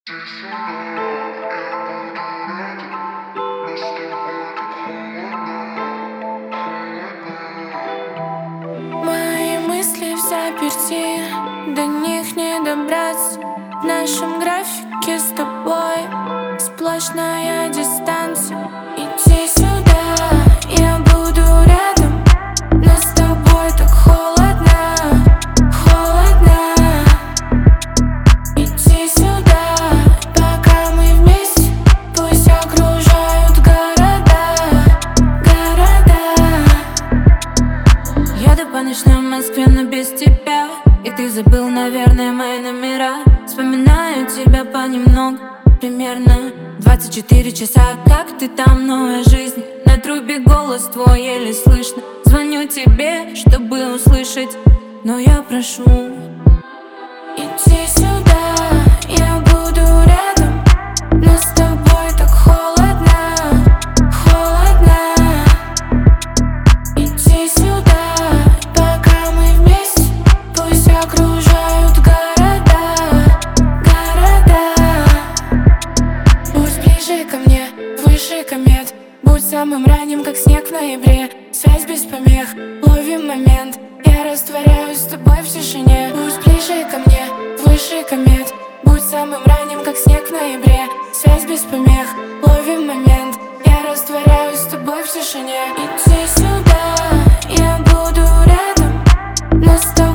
Мои мысли в заперти, до них не добраться. В нашем графике с тобой сплошная дистанция. Иди сюда, я буду рядом, но с тобой так холодно, холодно. Иди сюда, пока мы вместе, пусть окружают города, города. Еду по ночной Москве, но без тебя. И ты забыл, наверное, мои номера. Вспоминаю тебя понемногу, примерно 24 часа, как ты там, новая жизнь. На трубе голос твой еле слышно. Звоню тебе, чтобы услышать, но я прошу: иди сюда, я буду рядом, но с тобой так холодно, холодно. Иди сюда, пока мы вместе, пусть окружают города, города. Будь ближе ко мне, выше комет, будь самым ранним, как снег в ноябре. Связь без помех, ловим момент, я растворяюсь с тобой в тишине. Будь ближе ко мне, выше комет, будь самым ранним, как снег в ноябре. Связь без помех, ловим момент, я растворяюсь с тобой в тишине. Иди сюда, я буду рядом, но с тобой